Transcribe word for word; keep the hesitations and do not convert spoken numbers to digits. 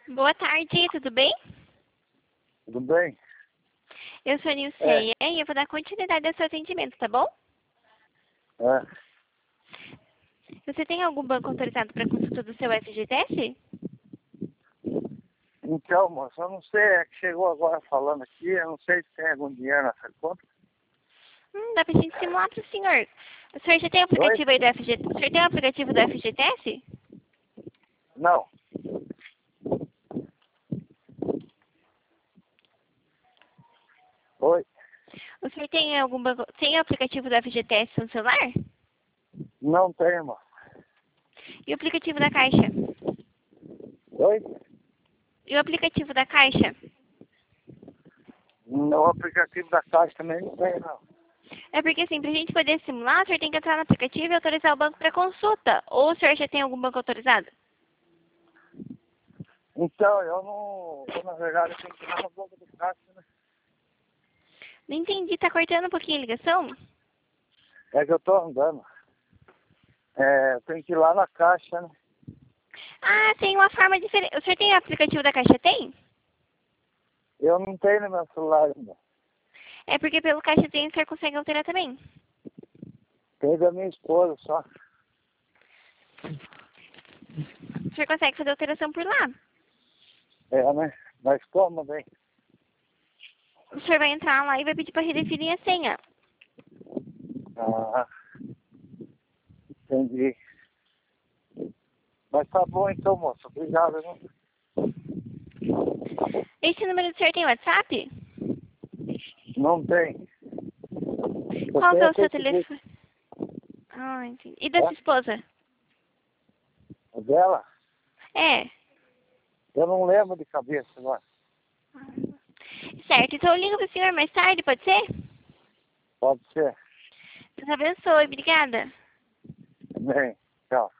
Boa tarde, tudo bem? Tudo bem? Eu sou a Nilceia é. e eu vou dar continuidade ao seu atendimento, tá bom? É. Você tem algum banco autorizado para consulta do seu F G T S? Então, moça, eu não sei, é que chegou agora falando aqui, eu não sei se tem algum dinheiro nessa conta. Hum, dá pra gente simular pro senhor. O senhor já tem o aplicativo Oi? aí do F G T S? O senhor tem o aplicativo do F G T S? Não. Oi? O senhor tem algum banco... Tem o aplicativo do F G T S no celular? Não tem, moça. E o aplicativo da Caixa? Oi? E o aplicativo da Caixa? No aplicativo da Caixa também não tem, não. É porque assim, pra gente poder simular, o senhor tem que entrar no aplicativo e autorizar o banco para consulta. Ou o senhor já tem algum banco autorizado? Então, eu não... Eu, na verdade, eu tenho que ir lá na boca do Caixa, né? Não entendi, tá cortando um pouquinho a ligação? É que eu tô andando. É, eu tenho que ir lá na Caixa, né? Ah, tem uma forma diferente. O senhor tem o aplicativo da Caixa? Tem? Eu não tenho no meu celular ainda. É porque pelo Caixa Tem o senhor consegue alterar também. Tem da minha esposa só. O senhor consegue fazer alteração por lá. É, né? Mas como, bem? O senhor vai entrar lá e vai pedir para redefinir a senha. Ah, entendi. Mas tá bom então, moça. Obrigado, viu? Esse número do senhor tem WhatsApp? Não tem. Eu Qual que é tenho o seu Facebook. telefone? Ah, entendi. E da sua É? esposa? O dela? É. Eu não lembro de cabeça agora. Certo, então eu ligo pro senhor mais tarde, pode ser? Pode ser. Deus abençoe, obrigada. Bem, tchau.